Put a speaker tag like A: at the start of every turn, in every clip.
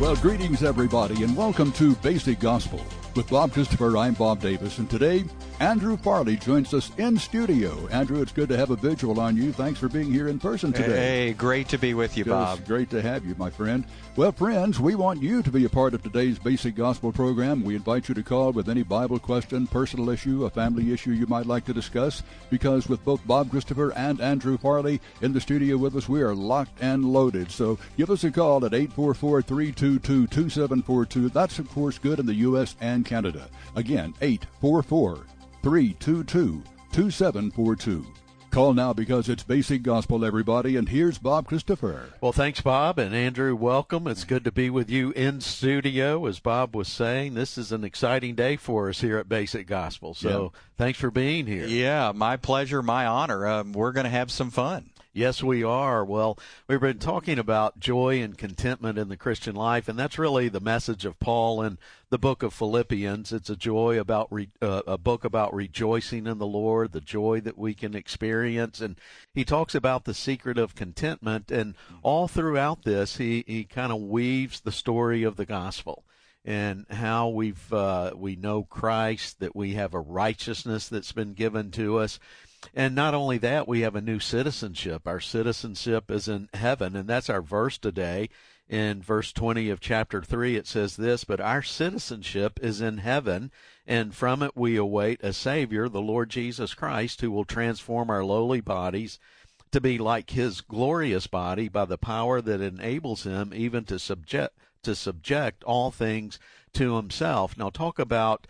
A: Well, greetings, everybody, and welcome to Basic Gospel. With Bob Christopher, I'm Bob Davis, and today, Andrew Farley joins us in studio. Andrew, it's good to have a visual on you. Thanks for being here in person today.
B: Hey, great to be with you, Bob.
A: It's great to have you, my friend. Well, friends, we want you to be a part of today's Basic Gospel program. We invite you to call with any Bible question, personal issue, a family issue you might like to discuss, because with both Bob Christopher and Andrew Farley in the studio with us, we are locked and loaded. So give us a call at 844-322-2742. That's, of course, good in the U.S. and Canada. Again, 844-322-2742. Call now because it's Basic Gospel, everybody, and here's Bob Christopher.
C: Well, thanks, Bob, and Andrew, welcome. It's good to be with you in studio. As Bob was saying, this is an exciting day for us here at Basic Gospel, so Thanks for being here.
B: Yeah, my pleasure, my honor. We're going to have some fun.
C: Yes, we are. Well, we've been talking about joy and contentment in the Christian life, and that's really the message of Paul in the book of Philippians. It's a book about rejoicing in the Lord, the joy that we can experience, and he talks about the secret of contentment. And all throughout this, he kind of weaves the story of the gospel and how we know Christ, that we have a righteousness that's been given to us. And not only that, we have a new citizenship. Our citizenship is in heaven, and that's our verse today. In verse 20 of chapter 3, it says this, "But our citizenship is in heaven, and from it we await a Savior, the Lord Jesus Christ, who will transform our lowly bodies to be like his glorious body by the power that enables him even to subject all things to himself." Now, talk about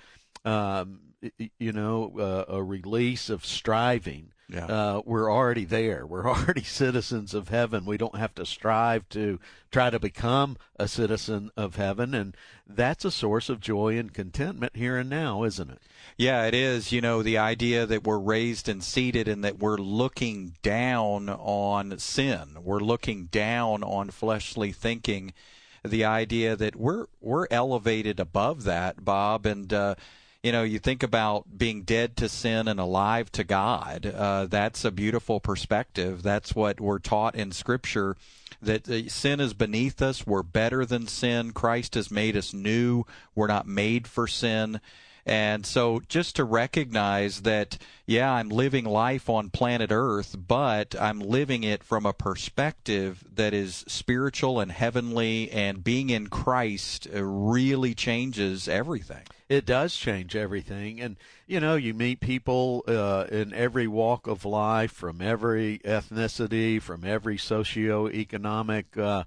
C: a release of striving. We're already there. We're already citizens of heaven. We don't have to strive to try to become a citizen of heaven, and that's a source of joy and contentment here and now, isn't it?
B: Yeah, it is. You know, the idea that we're raised and seated and that we're looking down on sin. We're looking down on fleshly thinking. The idea that we're elevated above that, Bob, and you think about being dead to sin and alive to God. That's a beautiful perspective. That's what we're taught in Scripture, that sin is beneath us. We're better than sin. Christ has made us new. We're not made for sin. And so just to recognize that, I'm living life on planet Earth, but I'm living it from a perspective that is spiritual and heavenly, and being in Christ really changes everything.
C: It does change everything. And, you meet people in every walk of life, from every ethnicity, from every socioeconomic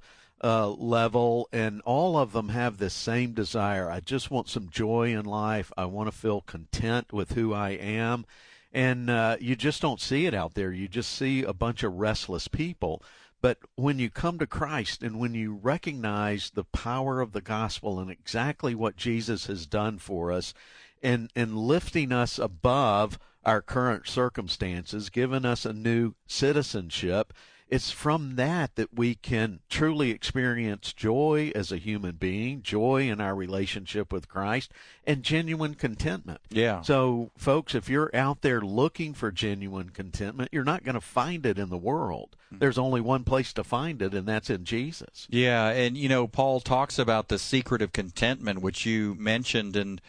C: level, and all of them have this same desire. I just want some joy in life. I want to feel content with who I am. And you just don't see it out there. You just see a bunch of restless people. But when you come to Christ and when you recognize the power of the gospel and exactly what Jesus has done for us, and lifting us above our current circumstances, giving us a new citizenship, it's from that we can truly experience joy as a human being, joy in our relationship with Christ, and genuine contentment.
B: Yeah.
C: So, folks, if you're out there looking for genuine contentment, you're not going to find it in the world. There's only one place to find it, and that's in Jesus.
B: Yeah, and, Paul talks about the secret of contentment, which you mentioned, and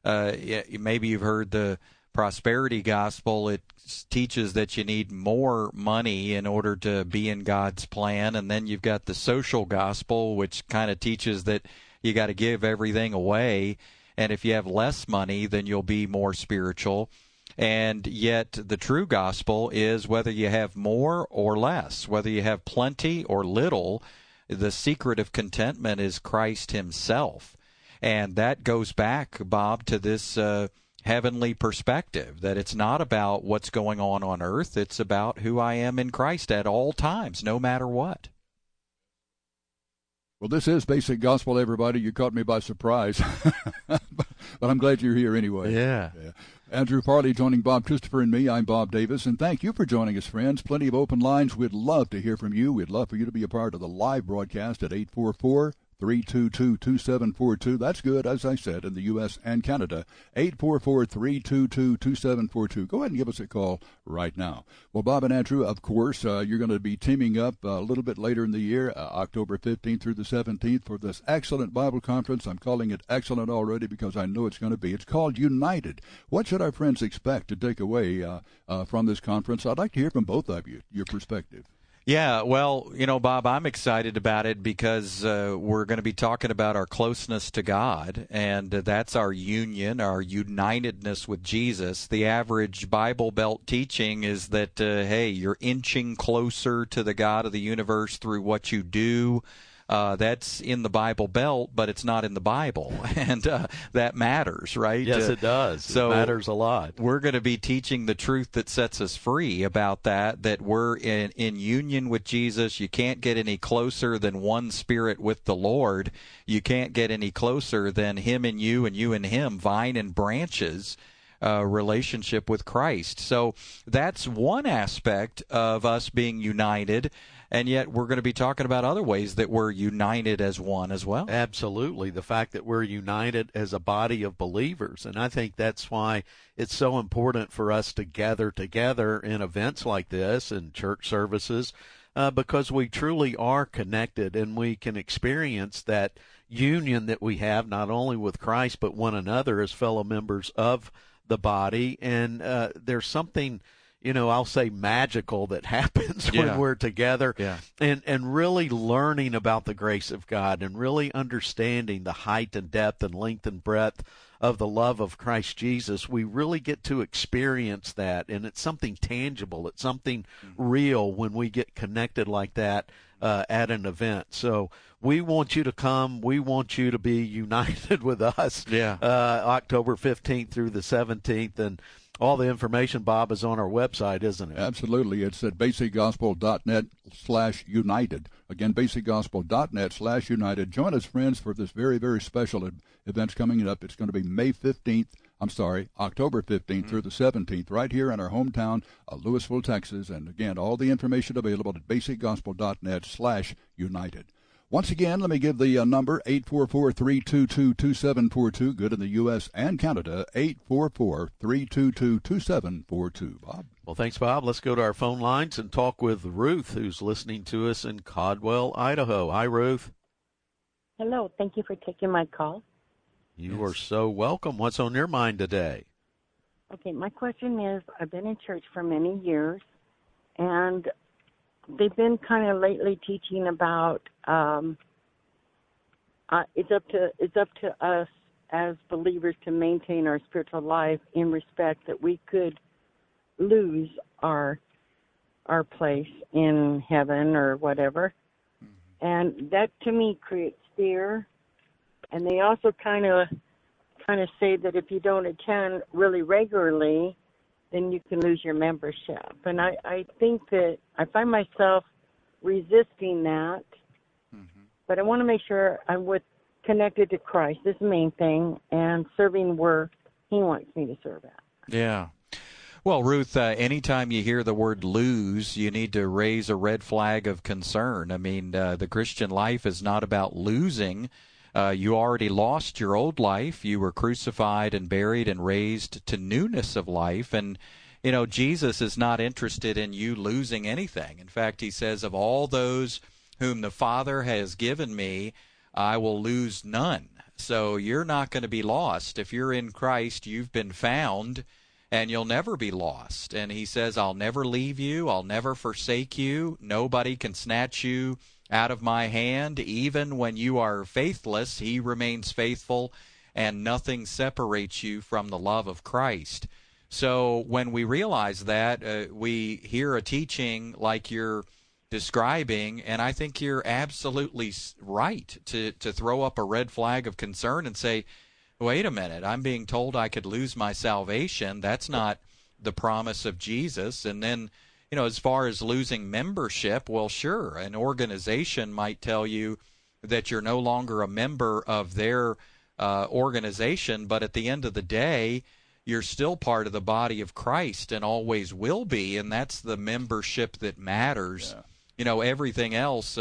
B: maybe you've heard the prosperity gospel. It teaches that you need more money in order to be in God's plan. And then you've got the social gospel, which kind of teaches that you got to give everything away. And if you have less money, then you'll be more spiritual. And yet the true gospel is whether you have more or less, whether you have plenty or little, the secret of contentment is Christ himself. And that goes back, Bob, to this heavenly perspective, that it's not about what's going on earth. It's about who I am in Christ at all times, no matter what.
A: Well, this is Basic Gospel, everybody. You caught me by surprise, but I'm glad you're here anyway.
C: Yeah.
A: Andrew Farley joining Bob Christopher and me. I'm Bob Davis, and thank you for joining us, friends. Plenty of open lines. We'd love to hear from you. We'd love for you to be a part of the live broadcast at 844 844-322-2742. That's good, as I said, in the U.S. and Canada. 844-322-2742. Go ahead and give us a call right now. Well, Bob and Andrew, of course, you're going to be teaming up a little bit later in the year, October 15th through the 17th, for this excellent Bible conference. I'm calling it excellent already because I know it's going to be. It's called United. What should our friends expect to take away from this conference? I'd like to hear from both of you, your perspective.
B: Yeah, well, Bob, I'm excited about it because we're going to be talking about our closeness to God, and that's our union, our unitedness with Jesus. The average Bible Belt teaching is that, hey, you're inching closer to the God of the universe through what you do. That's in the Bible Belt, but it's not in the Bible, and that matters, right?
C: Yes, it does.
B: So
C: it matters a lot.
B: We're going to be teaching the truth that sets us free about that we're in union with Jesus. You can't get any closer than one spirit with the Lord. You can't get any closer than Him and you and Him, vine and branches. Relationship with Christ. So that's one aspect of us being united, and yet we're going to be talking about other ways that we're united as one as well.
C: Absolutely. The fact that we're united as a body of believers. And I think that's why it's so important for us to gather together in events like this and church services, because we truly are connected and we can experience that union that we have not only with Christ but one another as fellow members of the body. And there's something, I'll say magical that happens when we're together, and really learning about the grace of God and really understanding the height and depth and length and breadth of the love of Christ Jesus. We really get to experience that, and it's something tangible. It's something real when we get connected like that at an event. So we want you to come. We want you to be united with us. October 15th through the 17th, and all the information, Bob, is on our website, isn't it?
A: Absolutely. It's at basicgospel.net/united. Again, basicgospel.net/united. Join us, friends, for this very, very special events coming up. It's going to be October 15th through the 17th, right here in our hometown of Lewisville, Texas. And again, all the information available at basicgospel.net/united. Once again, let me give the number, 844-322-2742, good in the U.S. and Canada, 844-322-2742. Bob?
C: Well, thanks, Bob. Let's go to our phone lines and talk with Ruth, who's listening to us in Caldwell, Idaho. Hi, Ruth.
D: Hello. Thank you for taking my call.
C: You are so welcome. What's on your mind today?
D: Okay, my question is, I've been in church for many years, and they've been kind of lately teaching about it's up to us as believers to maintain our spiritual life in respect that we could lose our place in heaven or whatever. And that to me creates fear. And they also kind of say that if you don't attend really regularly, then you can lose your membership. And I think that I find myself resisting that, but I want to make sure I'm connected to Christ. This is the main thing, and serving where He wants me to serve at.
B: Yeah. Well, Ruth, anytime you hear the word lose, you need to raise a red flag of concern. I mean, the Christian life is not about losing. You already lost your old life. You were crucified and buried and raised to newness of life. And, Jesus is not interested in you losing anything. In fact, He says, of all those whom the Father has given me, I will lose none. So you're not going to be lost. If you're in Christ, you've been found, and you'll never be lost. And He says, I'll never leave you. I'll never forsake you. Nobody can snatch you out of my hand. Even when you are faithless, He remains faithful, and nothing separates you from the love of Christ. So when we realize that, we hear a teaching like you're describing, and I think you're absolutely right to throw up a red flag of concern and say, wait a minute, I'm being told I could lose my salvation. That's not the promise of Jesus. And then, as far as losing membership, well, sure, an organization might tell you that you're no longer a member of their organization, but at the end of the day, you're still part of the body of Christ and always will be, and that's the membership that matters. Yeah. Everything else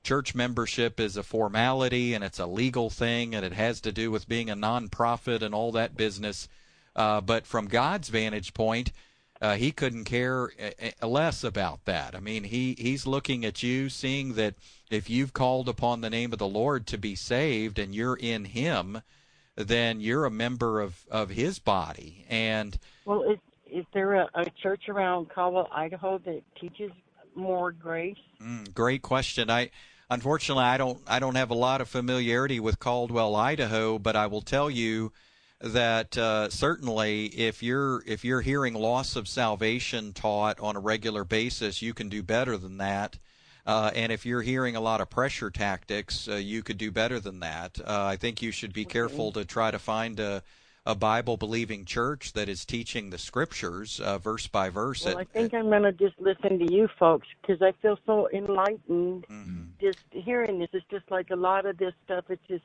B: church membership is a formality and it's a legal thing and it has to do with being a nonprofit and all that business. But from God's vantage point, he couldn't care less about that. I mean, he's looking at you, seeing that if you've called upon the name of the Lord to be saved and you're in him, then you're a member of his body. And
D: well, is there a church around Caldwell, Idaho that teaches more grace?
B: Great question. Unfortunately, I don't have a lot of familiarity with Caldwell, Idaho, but I will tell you that certainly if you're hearing loss of salvation taught on a regular basis, you can do better than that. And if you're hearing a lot of pressure tactics, you could do better than that. I think you should be careful to try to find a Bible-believing church that is teaching the Scriptures verse by verse.
D: Well, I think I'm going to just listen to you folks because I feel so enlightened just hearing this. It's just like a lot of this stuff, it's just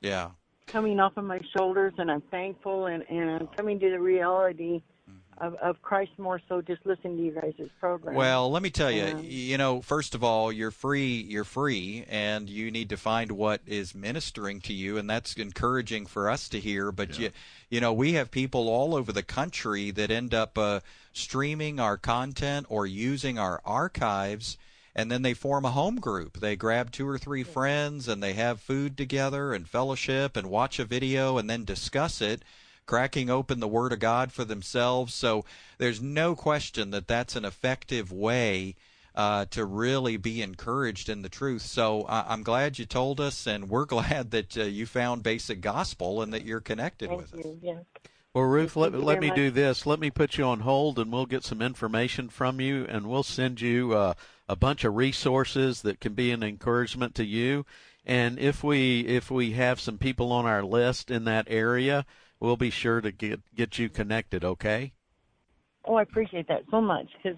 D: coming off of my shoulders, and I'm thankful, and I'm coming to the reality of Christ more so just listening to you guys' program.
B: Well, let me tell you, first of all, you're free, and you need to find what is ministering to you, and that's encouraging for us to hear. But, we have people all over the country that end up streaming our content or using our archives, and then they form a home group. They grab 2 or 3 friends, and they have food together and fellowship and watch a video and then discuss it, cracking open the Word of God for themselves. So there's no question that that's an effective way to really be encouraged in the truth. So I'm glad you told us, and we're glad that you found Basic Gospel and that you're connected with us.
D: Yeah.
C: Well, Ruth, let me do this. Let me put you on hold, and we'll get some information from you, and we'll send you a bunch of resources that can be an encouragement to you. And if we have some people on our list in that area, we'll be sure to get you connected, okay?
D: Oh, I appreciate that so much because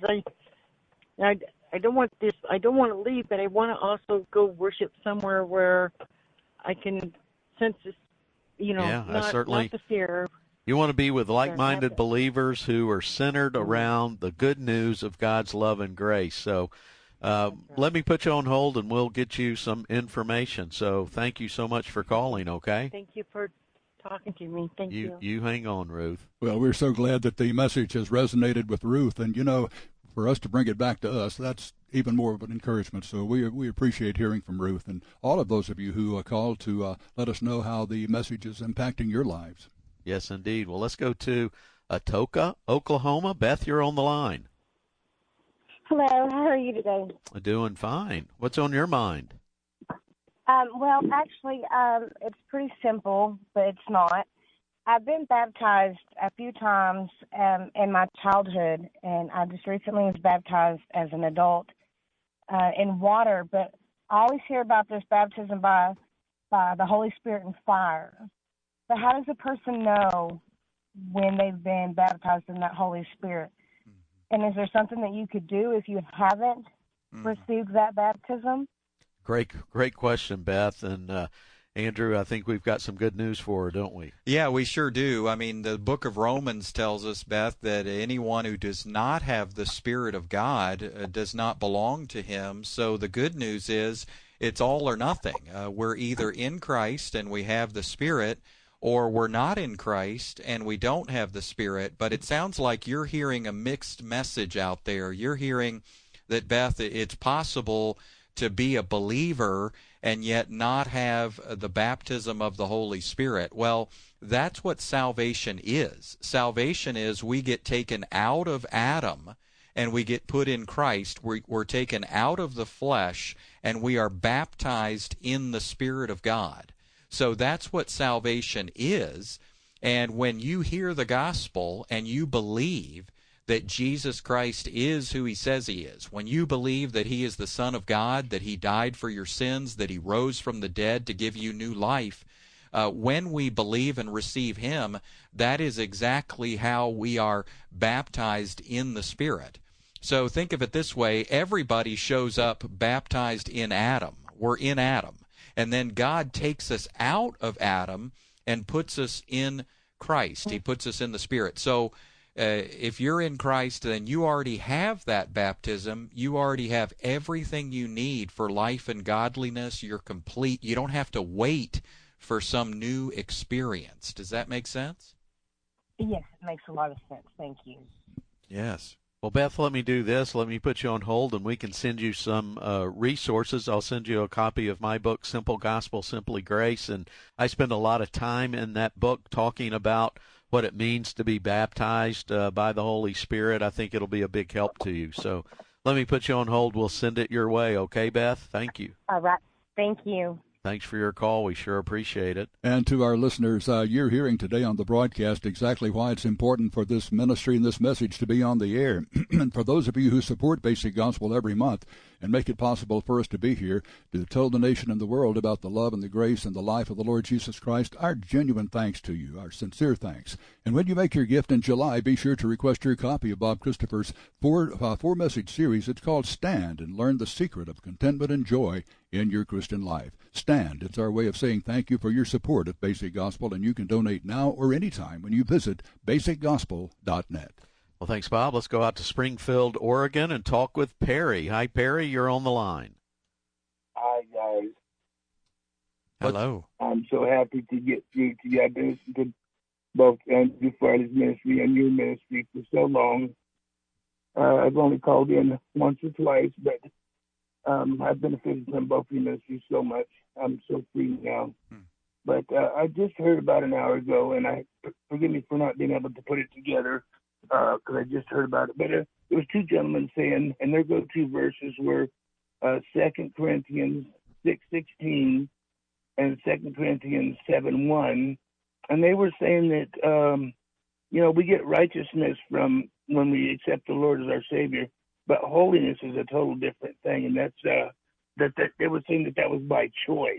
D: I don't want this. I don't want to leave, but I want to also go worship somewhere where I can sense this. Not the fear.
C: You want to be with like-minded believers who are centered around the good news of God's love and grace. So let me put you on hold, and we'll get you some information. So thank you so much for calling, okay?
D: Thank you for talking to me. Thank you.
C: You hang on, Ruth.
A: Well, we're so glad that the message has resonated with Ruth. And, for us to bring it back to us, that's even more of an encouragement. So we appreciate hearing from Ruth and all of those of you who called to let us know how the message is impacting your lives.
C: Yes, indeed. Well, let's go to Atoka, Oklahoma. Beth, you're on the line.
E: Hello. How are you today?
C: Doing fine. What's on your mind?
E: Well, actually, it's pretty simple, but it's not. I've been baptized a few times in my childhood, and I just recently was baptized as an adult in water. But I always hear about this baptism by the Holy Spirit and fire. But how does a person know when they've been baptized in that Holy Spirit? And is there something that you could do if you haven't received that baptism?
C: Great question, Beth. And Andrew, I think we've got some good news for her, don't we?
B: Yeah, we sure do. I mean, the book of Romans tells us, Beth, that anyone who does not have the Spirit of God does not belong to him. So the good news is it's all or nothing. We're either in Christ and we have the Spirit, or we're not in Christ and we don't have the Spirit. But it sounds like you're hearing a mixed message out there. You're hearing that, Beth, it's possible to be a believer and yet not have the baptism of the Holy Spirit. Well, that's what salvation is. Salvation is we get taken out of Adam and we get put in Christ. We're taken out of the flesh and we are baptized in the Spirit of God. So that's what salvation is. And when you hear the gospel and you believe that Jesus Christ is who he says he is, when you believe that he is the Son of God, that he died for your sins, that he rose from the dead to give you new life, when we believe and receive him, that is exactly how we are baptized in the Spirit. So think of it this way. Everybody shows up baptized in Adam. We're in Adam. And then God takes us out of Adam and puts us in Christ. He puts us in the Spirit. So if you're in Christ, then you already have that baptism. You already have everything you need for life and godliness. You're complete. You don't have to wait for some new experience. Does that make sense?
E: Yes, it makes a lot of sense. Thank you.
B: Yes.
C: Well, Beth, let me do this. Let me put you on hold, and we can send you some resources. I'll send you a copy of my book, Simple Gospel, Simply Grace, and I spend a lot of time in that book talking about what it means to be baptized by the Holy Spirit. I think it'll be a big help to you. So let me put you on hold. We'll send it your way. Okay, Beth? Thank you.
E: All right. Thank you.
C: Thanks for your call. We sure appreciate it.
A: And to our listeners, you're hearing today on the broadcast exactly why it's important for this ministry and this message to be on the air. And for those of you who support Basic Gospel every month and make it possible for us to be here to tell the nation and the world about the love and the grace and the life of the Lord Jesus Christ, our genuine thanks to you, our sincere thanks. And when you make your gift in July, be sure to request your copy of Bob Christopher's four-message series. It's called Stand and Learn the Secret of Contentment and Joy in Your Christian Life. Stand. It's our way of saying thank you for your support of Basic Gospel, and you can donate now or anytime when you visit basicgospel.net.
C: Well, thanks, Bob. Let's go out to Springfield, Oregon, and talk with Perry. Hi, Perry. You're on the line.
F: Hi, guys.
B: Hello.
F: I'm so happy to get through to you. I've been listening to both Andrew Farley's ministry and your ministry for so long. I've only called in once or twice, but I've benefited from both your ministries so much. I'm so free now. But I just heard about an hour ago, and forgive me for not being able to put it together because I just heard about it. But it was two gentlemen saying, and their go-to verses were 2 Corinthians 6:16 and 2 Corinthians 7:1. And they were saying that, we get righteousness from when we accept the Lord as our Savior, but holiness is a total different thing. And that's that they were saying that was by choice.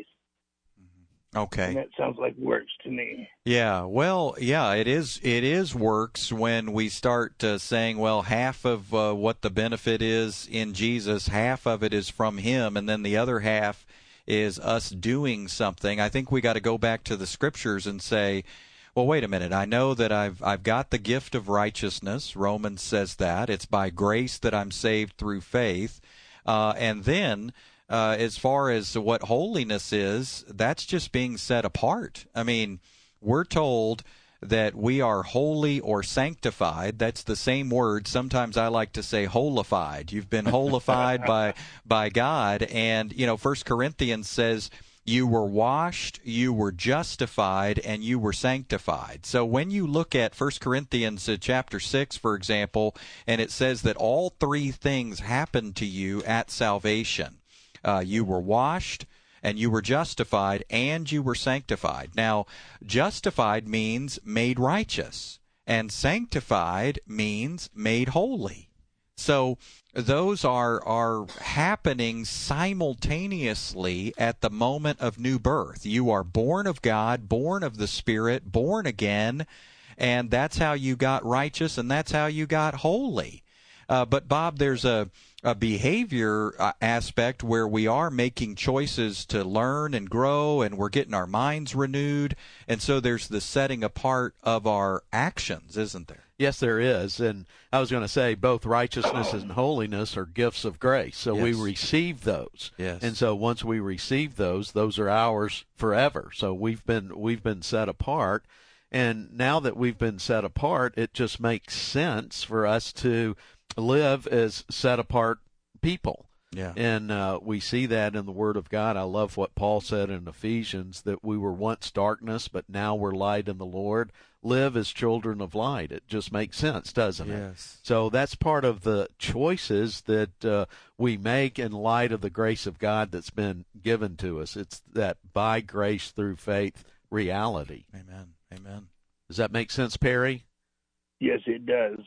B: Okay.
F: And that sounds like works to me.
B: Yeah, well, yeah, it is works when we start saying, well, half of what the benefit is in Jesus, half of it is from him, and then the other half is us doing something. I think we got to go back to the scriptures and say, well, wait a minute. I know that I've got the gift of righteousness. Romans says that. It's by grace that I'm saved through faith. And then as far as what holiness is, that's just being set apart. I mean, we're told that we are holy or sanctified. That's the same word. Sometimes I like to say holified. You've been holified by God. And, 1 Corinthians says you were washed, you were justified, and you were sanctified. So when you look at 1 Corinthians chapter 6, for example, and it says that all three things happened to you at salvation. You were washed, and you were justified, and you were sanctified. Now, justified means made righteous, and sanctified means made holy. So those are happening simultaneously at the moment of new birth. You are born of God, born of the Spirit, born again, and that's how you got righteous, and that's how you got holy. But, Bob, there's a behavior aspect where we are making choices to learn and grow, and we're getting our minds renewed. And so there's the setting apart of our actions, isn't there?
C: Yes, there is. And I was going to say both righteousness and holiness are gifts of grace. So we receive those.
B: Yes.
C: And so once we receive those are ours forever. So we've been set apart. And now that we've been set apart, it just makes sense for us to live as set apart people.
B: Yeah.
C: And we see that in the Word of God. I love what Paul said in Ephesians, that we were once darkness, but now we're light in the Lord. Live as children of light. It just makes sense, doesn't it?
B: Yes.
C: So that's part of the choices that we make in light of the grace of God that's been given to us. It's that by grace through faith reality.
B: Amen. Amen.
C: Does that make sense, Perry?
F: Yes, it does.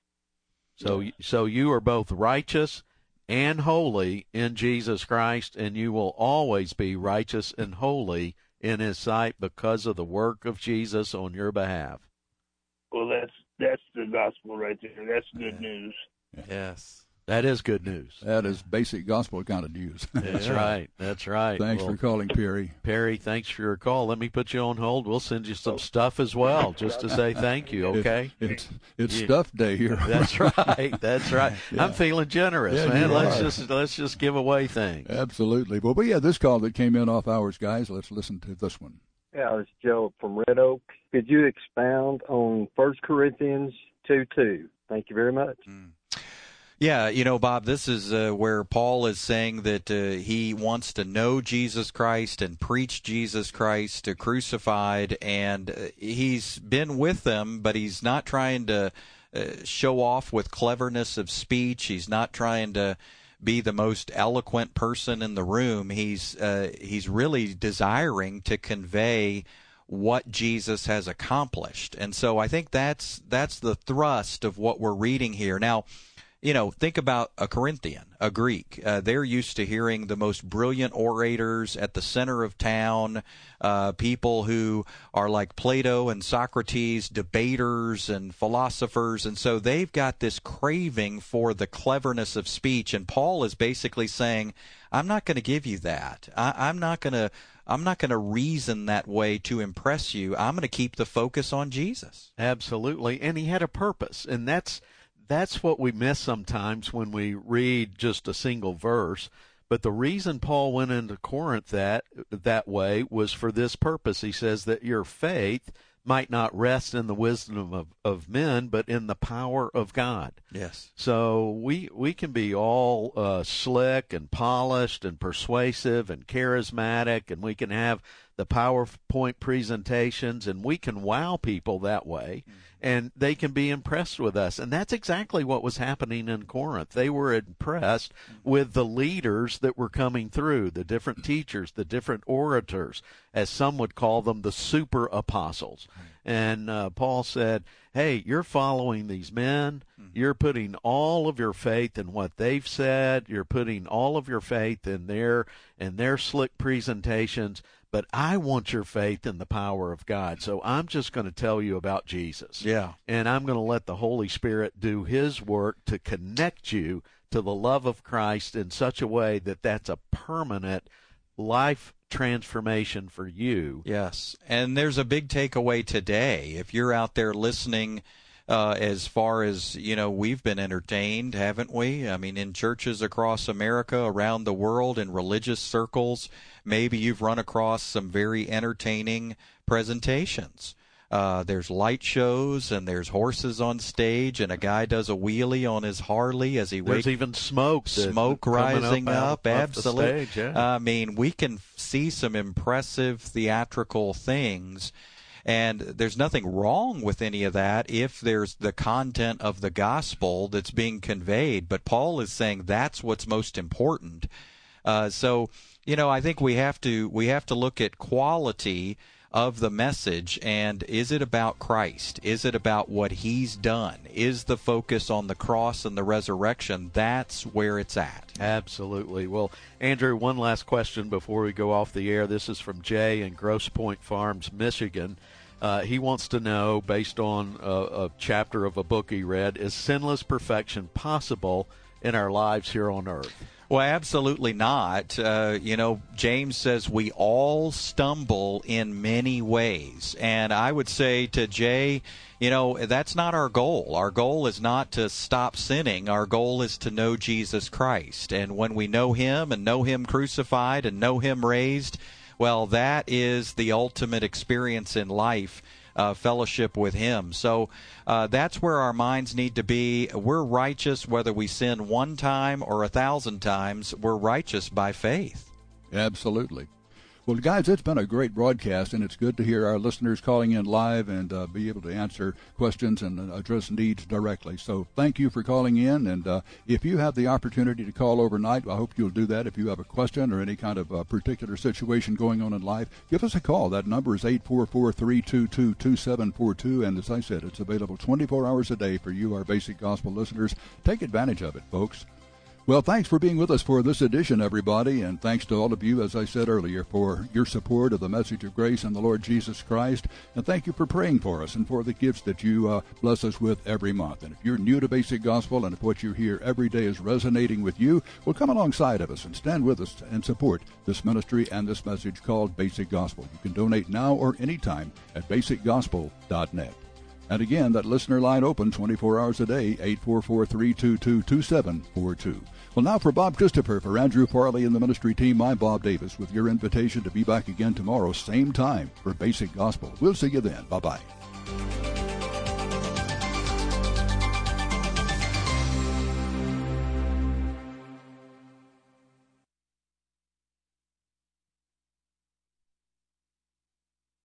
C: So you are both righteous and holy in Jesus Christ, and you will always be righteous and holy in his sight because of the work of Jesus on your behalf.
F: Well, that's the gospel right there. That's good news.
B: Yes.
C: That is good news.
A: That is basic gospel kind of news.
C: That's right. That's right.
A: Thanks for calling, Perry.
C: Perry, thanks for your call. Let me put you on hold. We'll send you some stuff as well, just to say thank you, okay?
A: It's stuff day here.
C: That's right. That's right. Yeah. I'm feeling generous, man. Let's just give away things.
A: Absolutely. Well, we had this call that came in off hours, guys. Let's listen to this one.
G: Yeah, it's Joe from Red Oak. Could you expound on 1 Corinthians 2:2? Thank you very much.
B: Yeah, Bob, this is where Paul is saying that he wants to know Jesus Christ and preach Jesus Christ crucified, and he's been with them, but he's not trying to show off with cleverness of speech. He's not trying to be the most eloquent person in the room. He's really desiring to convey what Jesus has accomplished. And so I think that's the thrust of what we're reading here. Now, think about a Corinthian, a Greek. They're used to hearing the most brilliant orators at the center of town, people who are like Plato and Socrates, debaters and philosophers. And so they've got this craving for the cleverness of speech. And Paul is basically saying, I'm not going to give you that. I'm not going to reason that way to impress you. I'm going to keep the focus on Jesus.
C: Absolutely. And he had a purpose. And that's what we miss sometimes when we read just a single verse. But the reason Paul went into Corinth that way was for this purpose. He says that your faith might not rest in the wisdom of men, but in the power of God.
B: Yes.
C: So we can be all slick and polished and persuasive and charismatic, and we can have the PowerPoint presentations, and we can wow people that way, and they can be impressed with us. And that's exactly what was happening in Corinth. They were impressed with the leaders that were coming through, the different teachers, the different orators, as some would call them, the super apostles. And Paul said, hey, you're following these men. You're putting all of your faith in what they've said. You're putting all of your faith in their slick presentations. But I want your faith in the power of God. So I'm just going to tell you about Jesus.
B: Yeah.
C: And I'm going to let the Holy Spirit do his work to connect you to the love of Christ in such a way that that's a permanent life transformation for you.
B: Yes. And there's a big takeaway today. If you're out there listening, as far as, we've been entertained, haven't we? I mean, in churches across America, around the world, in religious circles, maybe you've run across some very entertaining presentations. There's light shows, and there's horses on stage, and a guy does a wheelie on his Harley as he
C: waits. There's even smoke
B: rising up. Absolutely.
C: Stage, yeah.
B: I mean, we can see some impressive theatrical things. And there's nothing wrong with any of that if there's the content of the gospel that's being conveyed. But Paul is saying that's what's most important. So, I think we have to look at quality of the message, and is it about Christ? Is it about what he's done? Is the focus on the cross and the resurrection? That's where it's at.
C: Absolutely. Well, Andrew, one last question before we go off the air. This is from Jay in Grosse Pointe Farms, Michigan. He wants to know, based on a chapter of a book he read, is sinless perfection possible in our lives here on earth?
B: Well, absolutely not. James says we all stumble in many ways. And I would say to Jay, that's not our goal. Our goal is not to stop sinning. Our goal is to know Jesus Christ. And when we know him and know him crucified and know him raised, well, that is the ultimate experience in life. Fellowship with him. So that's where our minds need to be. We're righteous whether we sin one time or 1,000 times. We're righteous by faith.
A: Absolutely. Well, guys, it's been a great broadcast, and it's good to hear our listeners calling in live and be able to answer questions and address needs directly. So thank you for calling in, and if you have the opportunity to call overnight, I hope you'll do that. If you have a question or any kind of particular situation going on in life, give us a call. That number is 844-322-2742, and as I said, it's available 24 hours a day for you, our Basic Gospel listeners. Take advantage of it, folks. Well, thanks for being with us for this edition, everybody, and thanks to all of you, as I said earlier, for your support of the message of grace and the Lord Jesus Christ, and thank you for praying for us and for the gifts that you bless us with every month. And if you're new to Basic Gospel and if what you hear every day is resonating with you, well, come alongside of us and stand with us and support this ministry and this message called Basic Gospel. You can donate now or anytime at basicgospel.net. And again, that listener line open 24 hours a day, 844-322-2742. Well, now for Bob Christopher, for Andrew Farley and the ministry team, I'm Bob Davis with your invitation to be back again tomorrow, same time, for Basic Gospel. We'll see you then. Bye-bye.